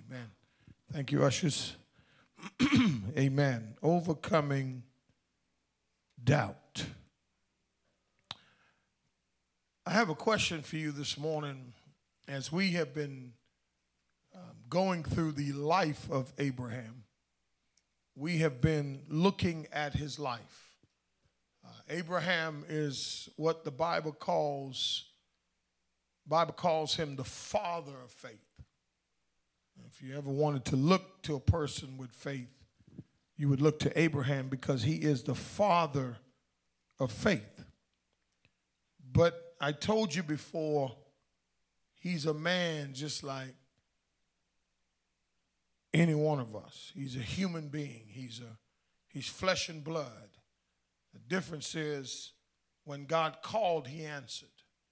Amen. Thank you, ushers. Amen. Overcoming doubt. I have a question for you this morning as we have been going through the life of Abraham. We have been looking at his life. Abraham is what the Bible calls him the father of faith. If you ever wanted to look to a person with faith, you would look to Abraham because he is the father of faith. But I told you before, he's a man just like any one of us. He's a human being. He's flesh and blood. The difference is when God called, he answered.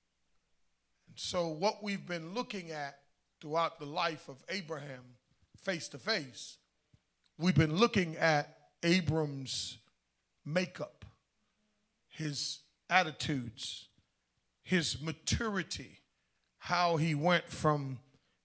And so what we've been looking at throughout the life of Abraham face to face, we've been looking at Abram's makeup, his attitudes, his maturity, how he went from,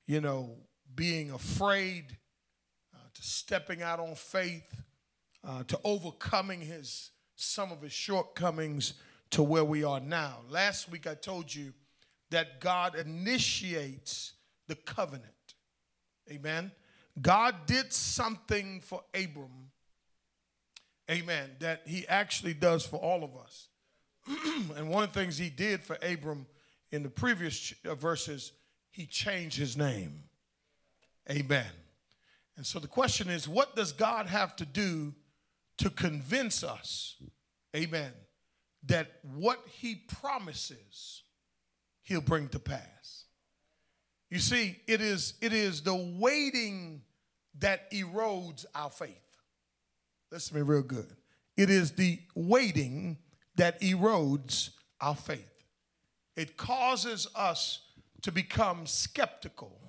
being afraid to stepping out on faith, to overcoming some of his shortcomings to where we are now. Last week I told you that God initiates the covenant. Amen. God did something for Abram, amen, that he actually does for all of us. And one of the things he did for Abram in the previous verses, he changed his name. Amen. And so the question is, what does God have to do to convince us, amen, that what he promises, he'll bring to pass? You see, it is the waiting that erodes our faith. Listen to me real good. It is the waiting that erodes our faith. It causes us to become skeptical.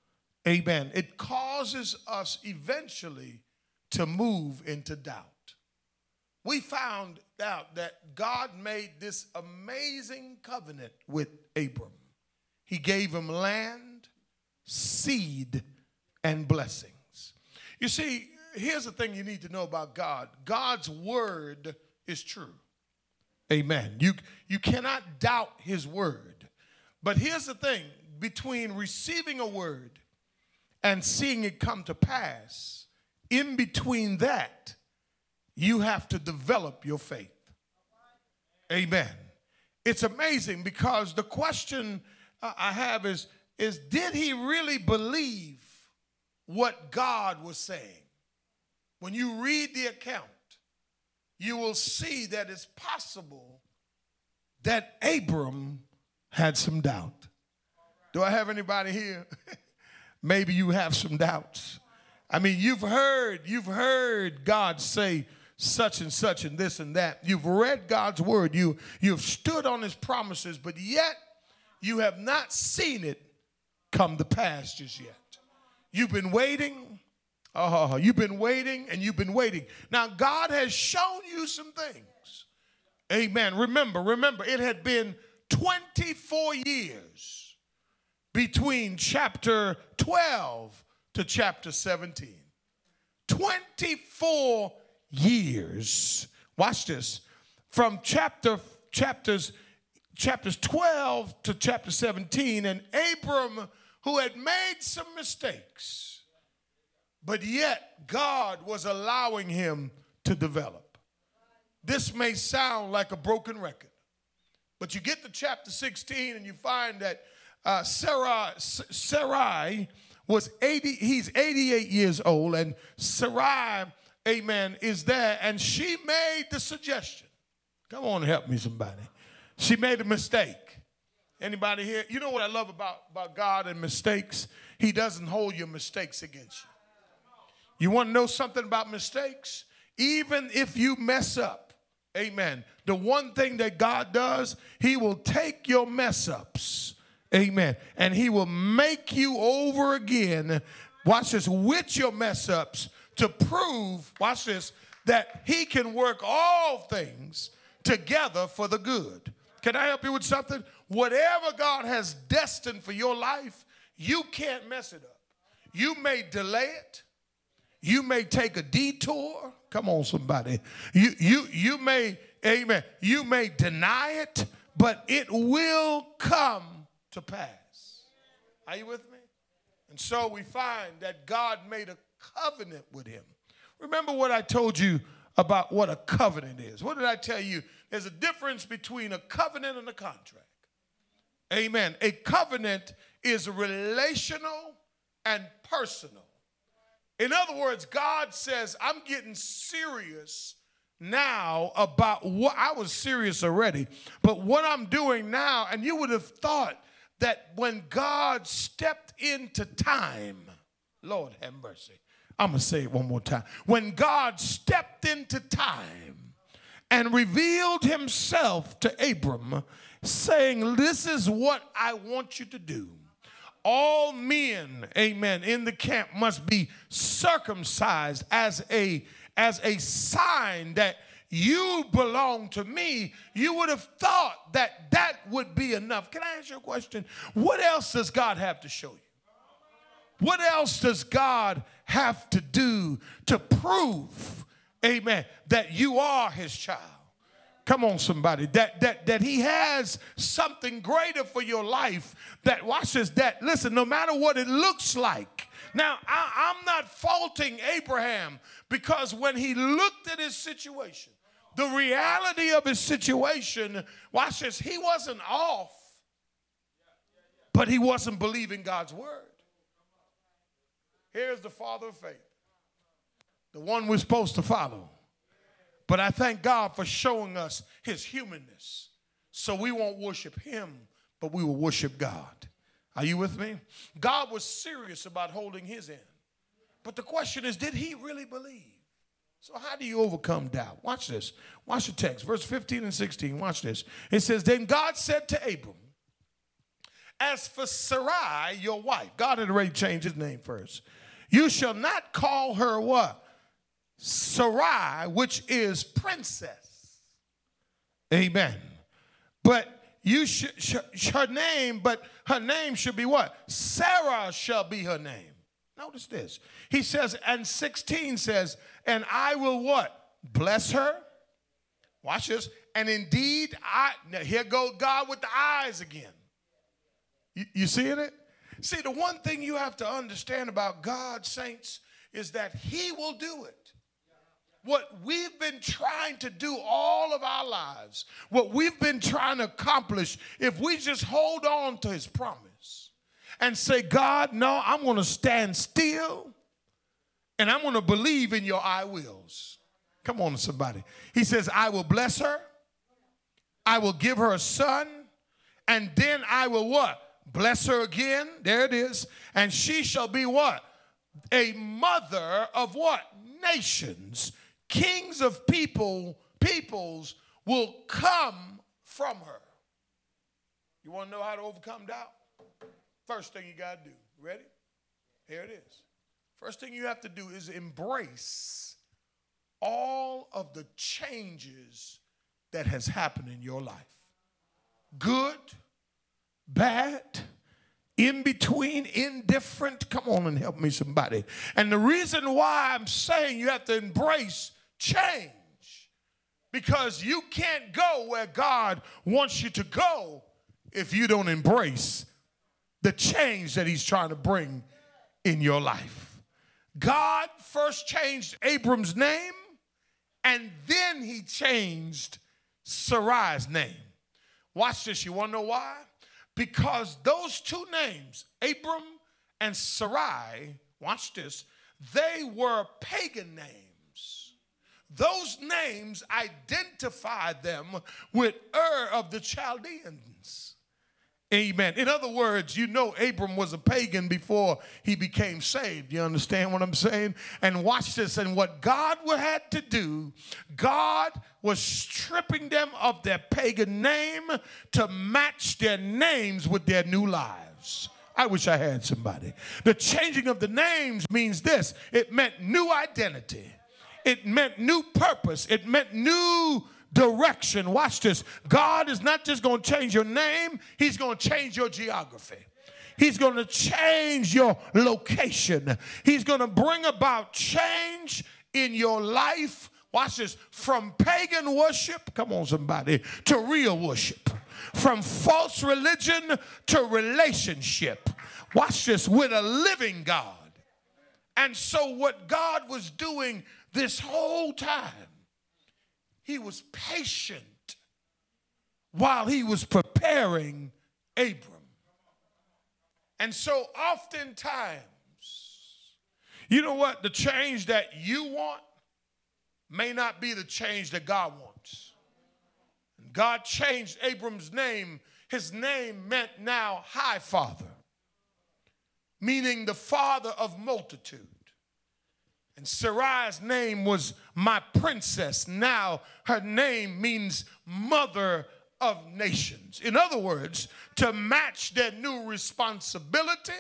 Amen. It causes us eventually to move into doubt. We found out that God made this amazing covenant with Abram. He gave him land, seed, and blessings. You see, here's the thing you need to know about God. God's word is true. Amen. You cannot doubt his word. But here's the thing. Between receiving a word and seeing it come to pass, in between that, you have to develop your faith. Amen. It's amazing because the question I have is did he really believe what God was saying? When you read the account, you will see that it's possible that Abram had some doubt. Do I have anybody here? Maybe you have some doubts. I mean, you've heard God say such and such and this and that. You've read God's word. You've stood on his promises, but yet you have not seen it come to pass just yet. You've been waiting. You've been waiting and you've been waiting. Now, God has shown you some things. Amen. Remember, it had been 24 years between chapter 12 to chapter 17. 24 years. Watch this. From chapters 12 to chapter 17, and Abram, who had made some mistakes, but yet God was allowing him to develop. This may sound like a broken record, but you get to chapter 16 and you find that Sarai was 80, he's 88 years old, and Sarai, amen, is there, and she made the suggestion. Come on, help me somebody. She made a mistake. Anybody here? You know what I love about God and mistakes? He doesn't hold your mistakes against you. You want to know something about mistakes? Even if you mess up, amen, the one thing that God does, he will take your mess ups, amen, and he will make you over again, watch this, with your mess ups to prove, watch this, that he can work all things together for the good. Can I help you with something? Whatever God has destined for your life, you can't mess it up. You may delay it. You may take a detour. Come on, somebody. You may, amen, you may deny it, but it will come to pass. Are you with me? And so we find that God made a covenant with him. Remember what I told you about what a covenant is. What did I tell you? There's a difference between a covenant and a contract. Amen. A covenant is relational and personal. In other words, God says, I'm getting serious now about what I was serious already, but what I'm doing now, and you would have thought that when God stepped into time, Lord have mercy. I'm going to say it one more time. When God stepped into time and revealed himself to Abram, saying, this is what I want you to do. All men, amen, in the camp must be circumcised as a sign that you belong to me. You would have thought that that would be enough. Can I ask you a question? What else does God have to show you? What else does God have to do to prove, amen, that you are his child? Come on, somebody. That he has something greater for your life. That, watch this, that, listen, no matter what it looks like. Now, I'm not faulting Abraham, because when he looked at his situation, the reality of his situation, watch this, he wasn't off, but he wasn't believing God's word. Here's the father of faith, the one we're supposed to follow. But I thank God for showing us his humanness, so we won't worship him, but we will worship God. Are you with me? God was serious about holding his end. But the question is, did he really believe? So how do you overcome doubt? Watch this. Watch the text, verse 15 and 16. Watch this. It says, then God said to Abram, as for Sarai, your wife, God had already changed his name first. You shall not call her what? Sarai, which is princess. Amen. But you her name should be what? Sarah shall be her name. Notice this. He says, and 16 says, and I will what? Bless her. Watch this. And indeed, now here goes God with the eyes again. You seeing it? See, the one thing you have to understand about God, saints, is that he will do it. What we've been trying to do all of our lives, what we've been trying to accomplish, if we just hold on to his promise and say, God, no, I'm going to stand still and I'm going to believe in your I wills. Come on, somebody. He says, I will bless her. I will give her a son. And then I will what? Bless her again. There it is. And she shall be what? A mother of what? Nations. Kings of peoples will come from her. You want to know how to overcome doubt? First thing you got to do. Ready? Here it is. First thing you have to do is embrace all of the changes that has happened in your life. Good, bad, in between, indifferent. Come on and help me, somebody. And the reason why I'm saying you have to embrace change, because you can't go where God wants you to go if you don't embrace the change that he's trying to bring in your life. God first changed Abram's name, and then he changed Sarai's name. Watch this. You want to know why? Because those two names, Abram and Sarai, watch this, they were pagan names. Those names identified them with Ur of the Chaldeans. Amen. In other words, you know Abram was a pagan before he became saved. You understand what I'm saying? And watch this. And what God had to do, God was stripping them of their pagan name to match their names with their new lives. I wish I had somebody. The changing of the names means this. It meant new identity. It meant new purpose. It meant new direction. Watch this. God is not just going to change your name. He's going to change your geography. He's going to change your location. He's going to bring about change in your life. Watch this. From pagan worship, come on somebody, to real worship. From false religion to relationship. Watch this, with a living God. And so what God was doing this whole time, he was patient while he was preparing Abram. And so oftentimes, you know what? The change that you want may not be the change that God wants. And God changed Abram's name. His name meant now High Father, meaning the father of multitude. And Sarai's name was my princess. Now her name means mother of nations. In other words, to match their new responsibility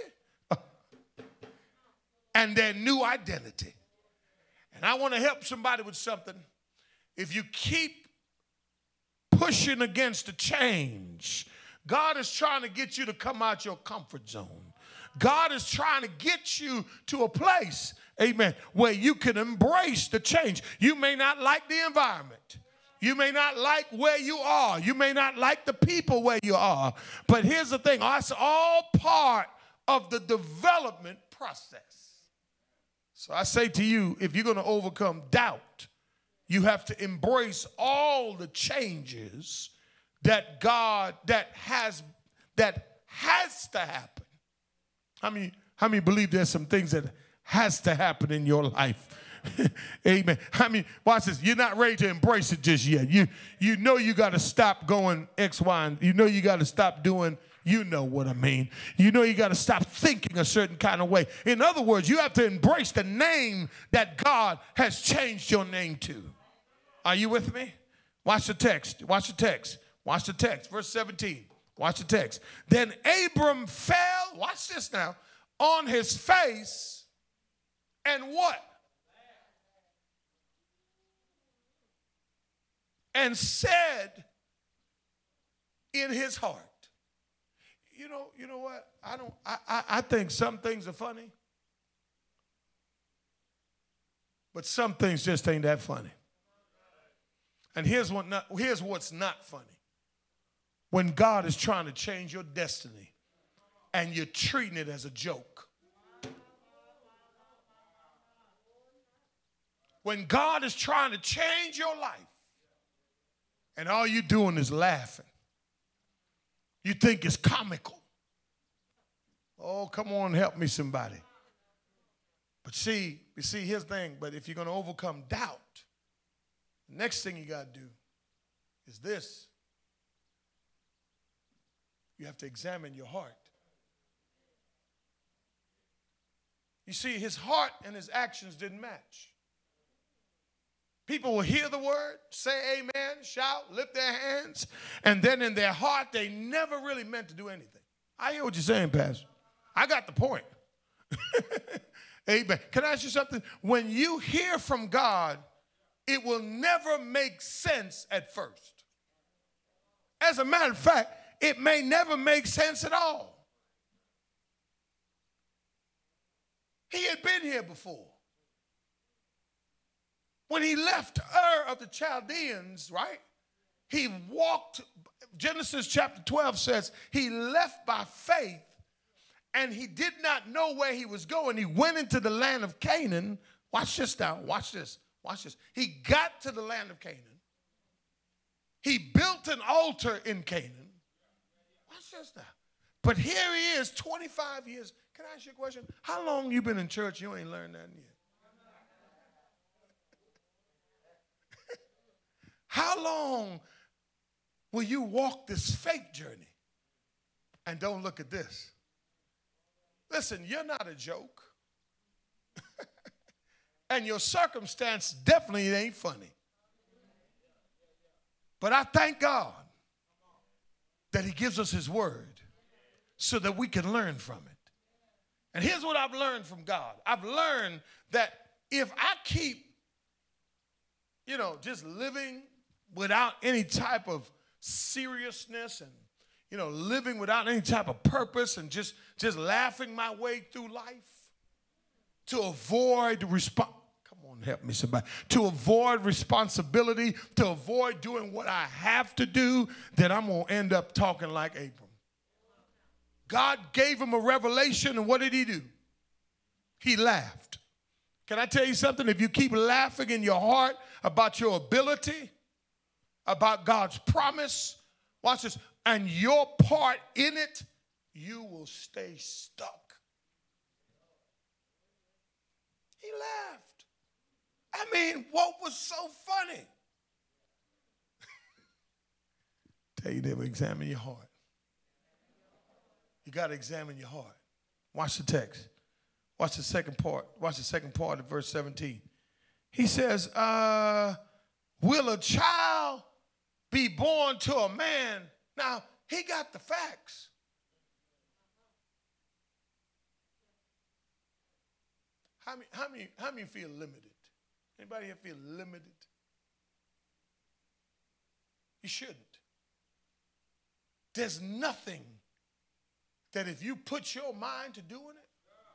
and their new identity. And I want to help somebody with something. If you keep pushing against the change, God is trying to get you to come out your comfort zone. God is trying to get you to a place, amen, where you can embrace the change. You may not like the environment. You may not like where you are. You may not like the people where you are. But here's the thing. It's all part of the development process. So I say to you, if you're going to overcome doubt, you have to embrace all the changes that God, that has to happen. How many believe there's some things that has to happen in your life? Amen. Watch this. You're not ready to embrace it just yet. You know you got to stop going X, Y, and you know you got to stop doing, you know what I mean. You know you got to stop thinking a certain kind of way. In other words, you have to embrace the name that God has changed your name to. Are you with me? Watch the text. Watch the text. Watch the text. Verse 17. Watch the text. Then Abram fell, watch this now, on his face and what? And said in his heart. You know what? I think some things are funny, but some things just ain't that funny. And here's what's not funny. When God is trying to change your destiny and you're treating it as a joke. When God is trying to change your life and all you're doing is laughing. You think it's comical. Oh, come on, help me somebody. But see, here's the thing. But if you're going to overcome doubt, the next thing you got to do is this. You have to examine your heart. You see, his heart and his actions didn't match. People will hear the word, say amen, shout, lift their hands, and then in their heart, they never really meant to do anything. I hear what you're saying, Pastor. I got the point. Amen. Can I ask you something? When you hear from God, it will never make sense at first. As a matter of fact, it may never make sense at all. He had been here before. When he left Ur of the Chaldeans, right? He walked, Genesis chapter 12 says, he left by faith and he did not know where he was going. He went into the land of Canaan. Watch this now, watch this, watch this. He got to the land of Canaan. He built an altar in Canaan. Watch this now. But here he is, 25 years. Can I ask you a question? How long you been in church? You ain't learned nothing yet. How long will you walk this faith journey? And don't look at this. Listen, you're not a joke. And your circumstance definitely ain't funny. But I thank God that he gives us his word so that we can learn from it. And here's what I've learned from God. I've learned that if I keep, just living without any type of seriousness and, living without any type of purpose and just laughing my way through life to avoid Come on, help me somebody. To avoid responsibility, to avoid doing what I have to do, then I'm going to end up talking like Abram. God gave him a revelation, and what did he do? He laughed. Can I tell you something? If you keep laughing in your heart about your ability, about God's promise, watch this, and your part in it, you will stay stuck. He laughed. I mean, what was so funny? Tell you, never examine your heart. You got to examine your heart. Watch the text. Watch the second part. Watch the second part of verse 17. He says, will a child be born to a man? Now, he got the facts. How many feel limited? Anybody here feel limited? You shouldn't. There's nothing that if you put your mind to doing it,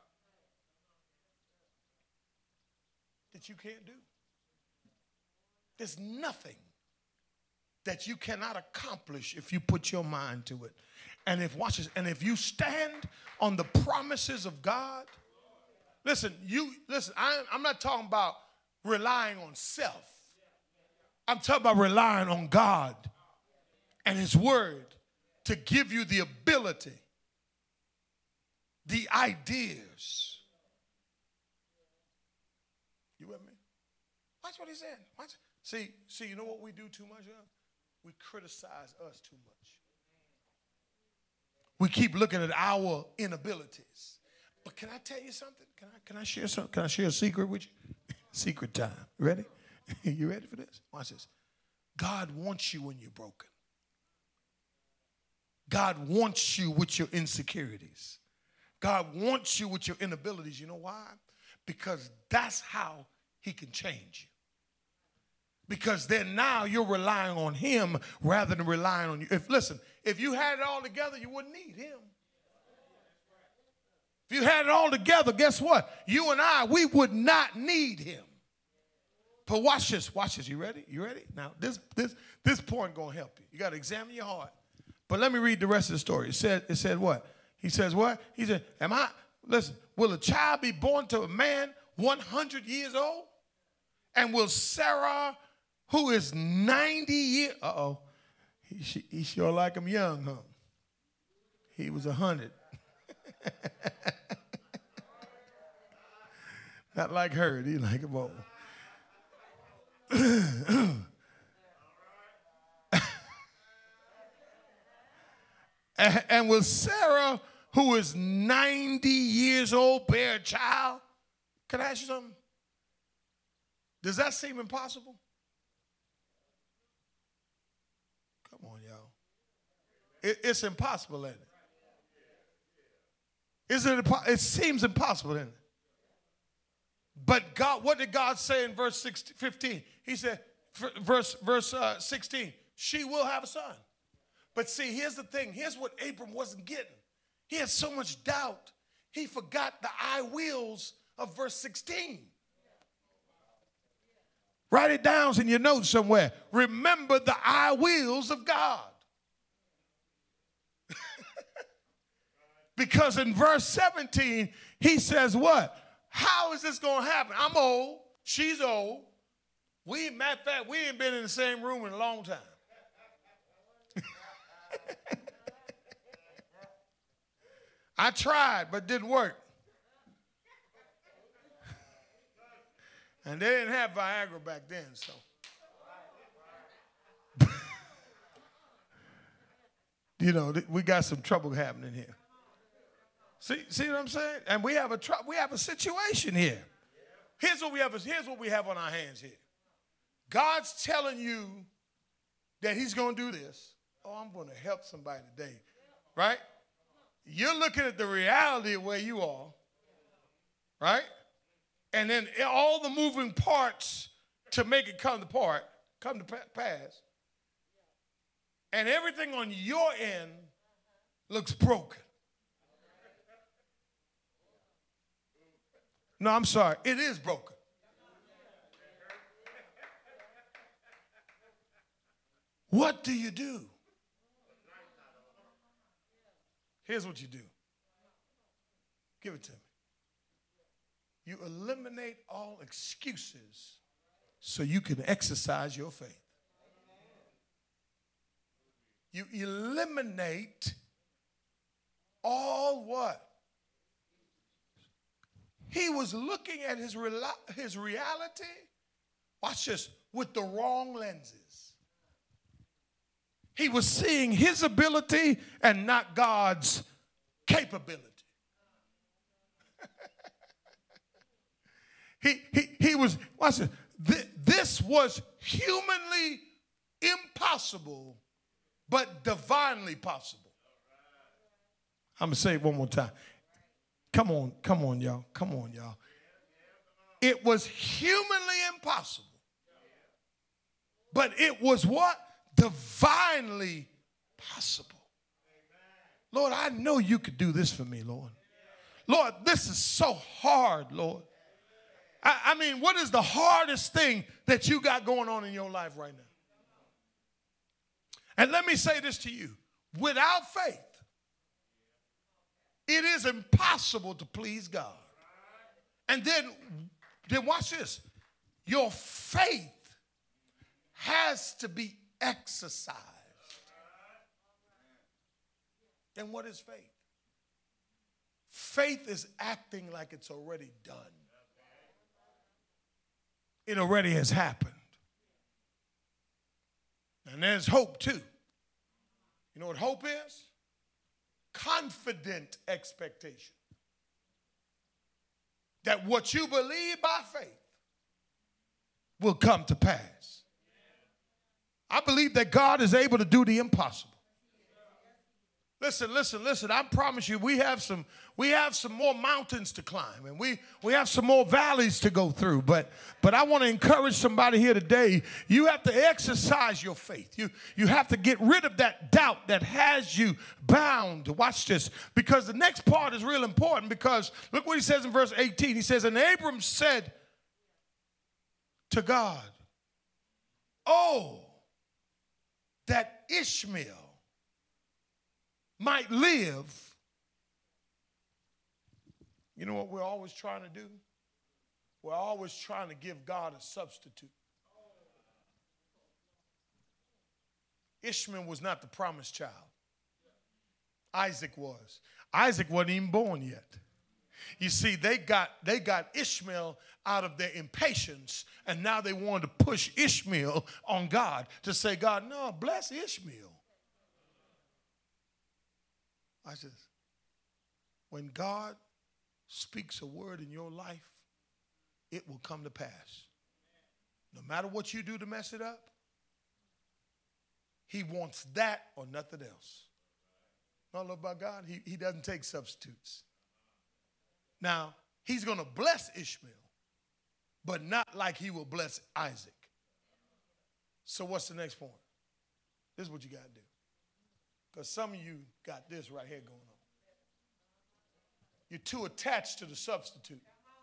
that you can't do. There's nothing that you cannot accomplish if you put your mind to it. And if you stand on the promises of God, listen, I'm not talking about relying on self. I'm talking about relying on God and his word to give you the ability, the ideas. You with me? Watch what he said. Watch. See, you know what we do too much of? We criticize us too much. We keep looking at our inabilities. But can I tell you something? Can I share something? Can I share a secret with you? Secret time. Ready? You ready for this? Watch this. God wants you when you're broken. God wants you with your insecurities. God wants you with your inabilities. You know why? Because that's how he can change you. Because then now you're relying on him rather than relying on you. If you had it all together, you wouldn't need him. If you had it all together, guess what? You and I, we would not need him. But watch this. You ready? Now, this point going to help you. You got to examine your heart. But let me read the rest of the story. It said what? He says what? He said, will a child be born to a man 100 years old? And will Sarah, who is 90 years, he sure like him young, huh? He was 100. Not like her, he like him old. And will Sarah, who is 90 years old, bear a child? Can I ask you something? Does that seem impossible? Come on, y'all. It's impossible, isn't it? It seems impossible, isn't it? But God, what did God say in verse 15? He said, verse 16, she will have a son. But see, here's the thing. Here's what Abram wasn't getting. He had so much doubt, he forgot the I wills of verse 16. Write it down in your notes somewhere. Remember the I wills of God. Because in verse 17, he says what? How is this going to happen? I'm old. She's old. Matter of fact, we ain't been in the same room in a long time. I tried, but didn't work. And they didn't have Viagra back then, so. We got some trouble happening here. See what I'm saying? And we have a situation here. Here's what we have on our hands here. God's telling you that he's going to do this. Oh, I'm going to help somebody today. Right? You're looking at the reality of where you are. Right? And then all the moving parts to make it come to pass. And everything on your end looks broken. No, I'm sorry. It is broken. What do you do? Here's what you do. Give it to me. You eliminate all excuses so you can exercise your faith. You eliminate all what? He was looking at his reality, watch this, with the wrong lenses. He was seeing his ability and not God's capability. He was, watch this, this was humanly impossible, but divinely possible. I'm going to say it one more time. Come on, y'all. Come on, y'all. It was humanly impossible, but it was what? Divinely possible. Lord, I know you could do this for me, Lord. Lord, this is so hard, Lord. I mean, what is the hardest thing that you got going on in your life right now? And let me say this to you. Without faith, it is impossible to please God. And then watch this. Your faith has to be exercised. And what is faith? Faith is acting like it's already done. It already has happened. And there's hope too. You know what hope is? Confident expectation. That what you believe by faith will come to pass. I believe that God is able to do the impossible. Listen. I promise you, we have some more mountains to climb, and we have some more valleys to go through. But I want to encourage somebody here today. You have to exercise your faith. You have to get rid of that doubt that has you bound. Watch this, because the next part is real important. Because look what he says in verse 18. He says, "And Abram said to God, oh, that Ishmael might live." You know what we're always trying to do? We're always trying to give God a substitute. Ishmael was not the promised child. Isaac was. Isaac wasn't even born yet. You see, they got Ishmael out of their impatience, and now they wanted to push Ishmael on God to say, God, no, bless Ishmael. Watch this. When God speaks a word in your life, it will come to pass. No matter what you do to mess it up, he wants that or nothing else. I love about God, he doesn't take substitutes. Now, he's going to bless Ishmael, but not like he will bless Isaac. So what's the next point? This is what you got to do. Because some of you got this right here going on. You're too attached to the substitute.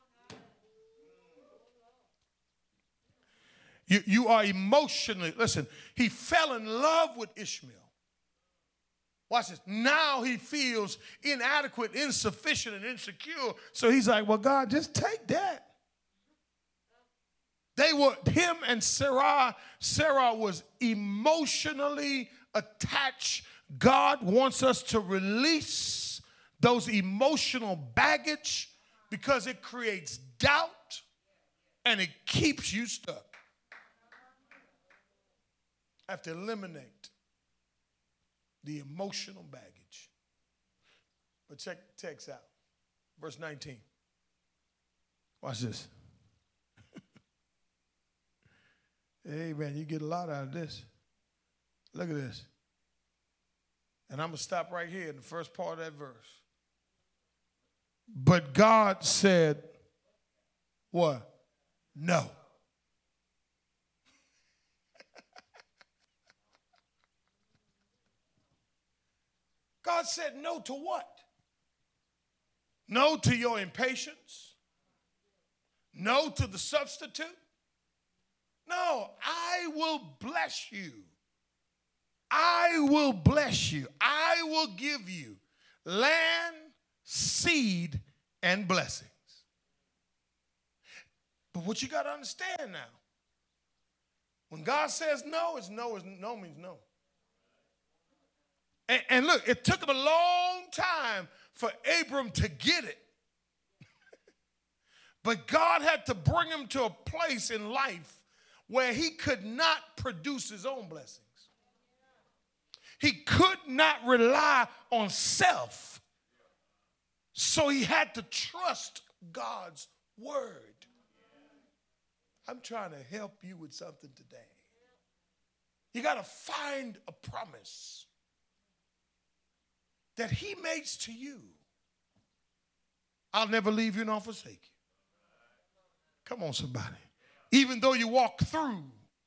You are emotionally, listen, he fell in love with Ishmael. Watch this. Now he feels inadequate, insufficient, and insecure. So he's like, well, God, just take that. Him and Sarah was emotionally attached. God wants us to release those emotional baggage because it creates doubt and it keeps you stuck. I have to eliminate the emotional baggage. But check the text out. Verse 19. Watch this. Hey, man, you get a lot out of this. Look at this. And I'm going to stop right here in the first part of that verse. But God said, what? No. God said no to what? No to your impatience. No to the substitute. No, I will bless you. I will bless you. I will give you land, seed, and blessings. But what you got to understand now, when God says no, it's no, no means no. And look, it took him a long time for Abram to get it. But God had to bring him to a place in life where he could not produce his own blessings. He could not rely on self. So he had to trust God's word. I'm trying to help you with something today. You got to find a promise that he makes to you. I'll never leave you nor forsake you. Come on, somebody. Even though you walk through.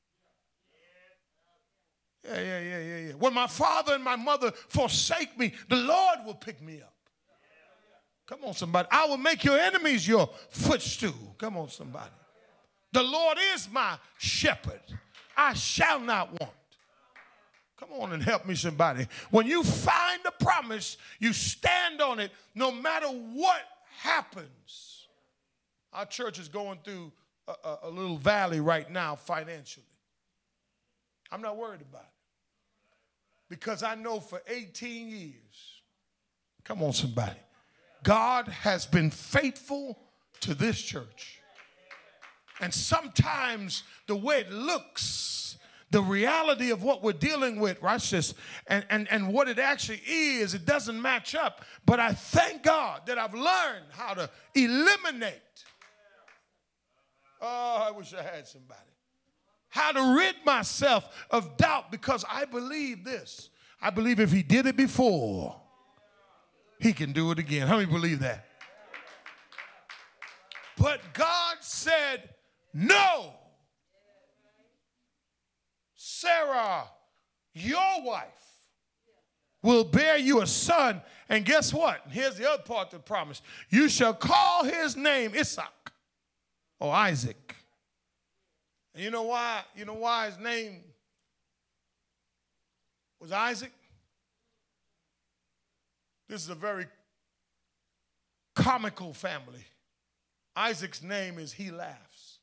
Yeah. When my father and my mother forsake me, the Lord will pick me up. Come on, somebody. I will make your enemies your footstool. Come on, somebody. The Lord is my shepherd. I shall not want. Come on and help me, somebody. When you find a promise, you stand on it no matter what happens. Our church is going through a little valley right now financially. I'm not worried about it. Because I know for 18 years, come on, somebody, God has been faithful to this church. And sometimes the way it looks, the reality of what we're dealing with, watch this, and what it actually is, it doesn't match up. But I thank God that I've learned how to eliminate. Oh, I wish I had somebody. How to rid myself of doubt, because I believe this. I believe if he did it before, he can do it again. How many believe that? But God said, no. Sarah, your wife, will bear you a son. And guess what? Here's the other part of the promise. You shall call his name Isaac or Isaac. And you know why? You know why his name was Isaac? This is a very comical family. Isaac's name is He Laughs.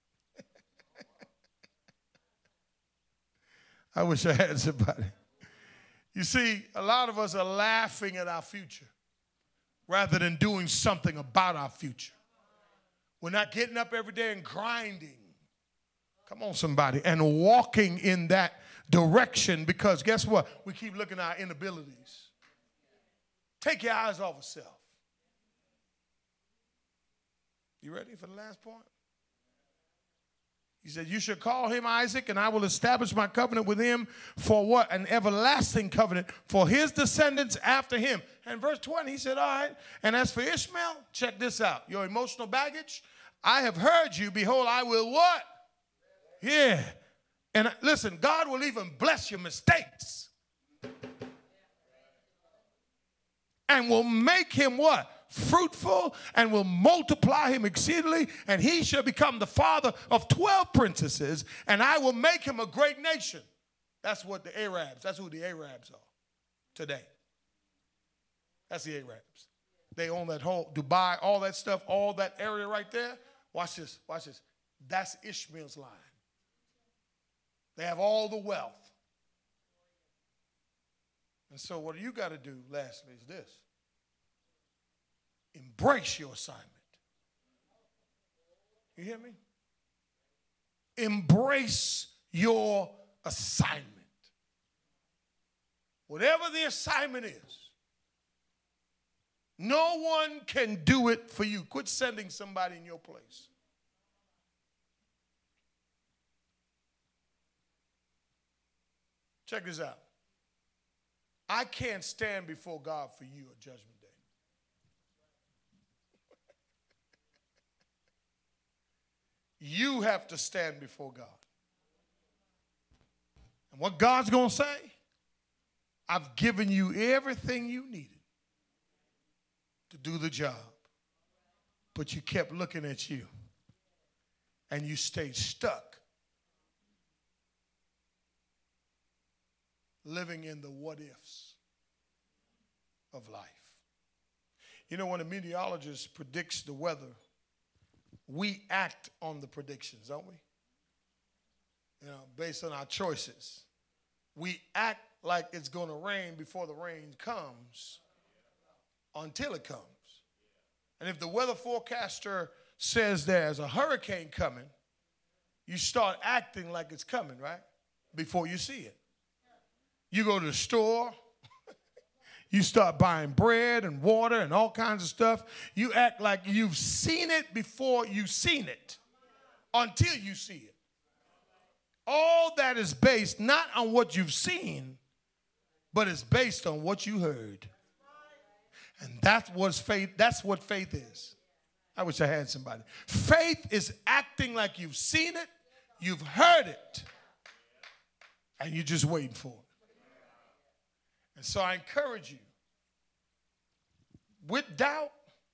I wish I had somebody. You see, a lot of us are laughing at our future rather than doing something about our future. We're not getting up every day and grinding. Come on, somebody, and walking in that direction, because guess what? We keep looking at our inabilities. Take your eyes off of self. You ready for the last point? He said, you should call him Isaac, and I will establish my covenant with him for what? An everlasting covenant for his descendants after him. And verse 20, he said, all right. And as for Ishmael, check this out. Your emotional baggage, I have heard you. Behold, I will what? Yeah. And listen, God will even bless your mistakes. And will make him what? Fruitful, and will multiply him exceedingly, and he shall become the father of 12 princesses, and I will make him a great nation. That's what the Arabs, that's who the Arabs are today. That's the Arabs. They own that whole Dubai, all that stuff, all that area right there. Watch this, watch this. That's Ishmael's line. They have all the wealth. And so what you got to do, lastly, is this. Embrace your assignment. You hear me? Embrace your assignment. Whatever the assignment is, no one can do it for you. Quit sending somebody in your place. Check this out. I can't stand before God for you at Judgment Day. You have to stand before God. And what God's going to say, I've given you everything you needed to do the job, but you kept looking at you and you stayed stuck living in the what ifs of life. You know, when a meteorologist predicts the weather, we act on the predictions, don't we? You know, based on our choices. We act like it's going to rain before the rain comes until it comes. And if the weather forecaster says there's a hurricane coming, you start acting like it's coming, right? Before you see it. You go to the store, you start buying bread and water and all kinds of stuff. You act like you've seen it before you've seen it until you see it. All that is based not on what you've seen, but it's based on what you heard. And that's what faith is. I wish I had somebody. Faith is acting like you've seen it, you've heard it, and you're just waiting for it. And so I encourage you, with doubt,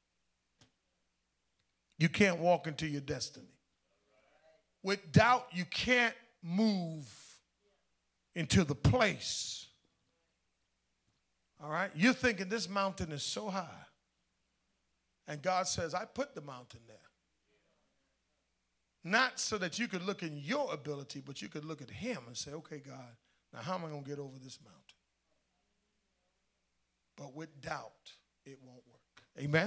you can't walk into your destiny. With doubt, you can't move into the place. All right? You're thinking this mountain is so high. And God says, I put the mountain there. Not so that you could look in your ability, but you could look at him and say, okay, God, now how am I going to get over this mountain? But with doubt, it won't work. Amen?